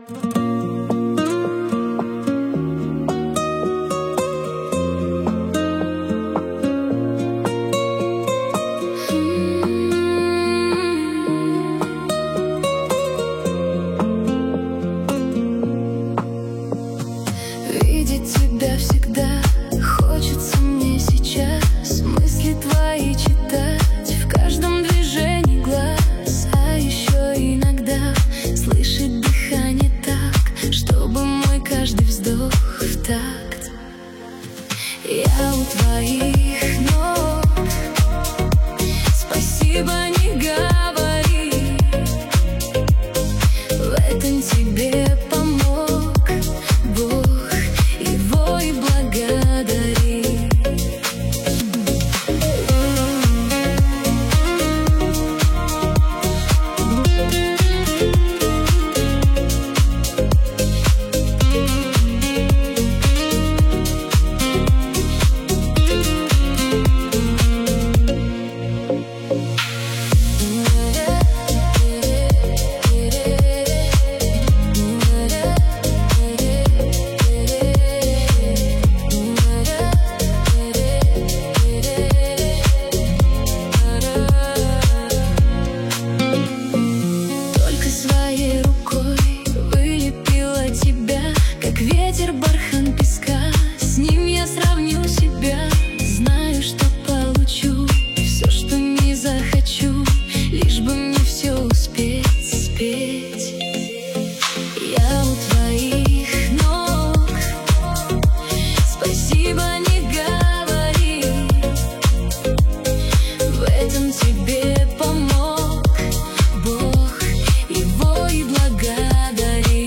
Видеть тебя всегда хочется мне сейчас, мысли твои читать в каждом движении глаз, а еще иногда слышать дыхание так, чтобы мой каждый вздох в такт. Я у твоих ног, спасибо не говори, в этом тебе помог Бог, его и благодари. Ветер, бархан песка, с ним я сравню себя. Знаю, что получу все, что не захочу, лишь бы мне все успеть спеть. Я у твоих ног, спасибо не говори, в этом тебе помог Бог, его и благодари.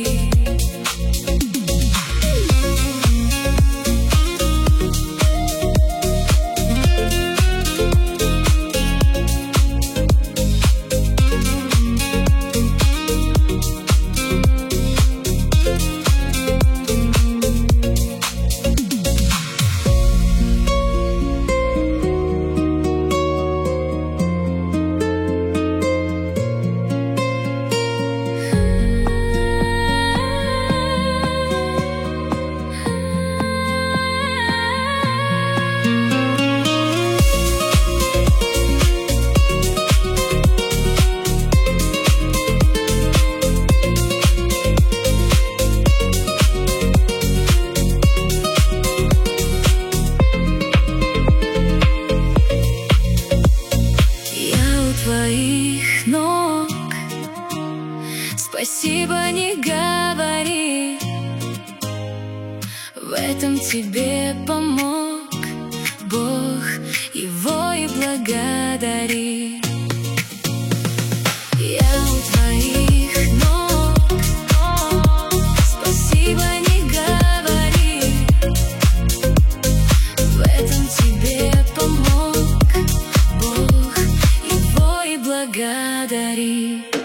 Твоих ног, спасибо не говори, в этом тебе помог Бог, его и благодари. Я у твоих ног, спасибо не говори, в этом тебе помог Бог, его и благодари.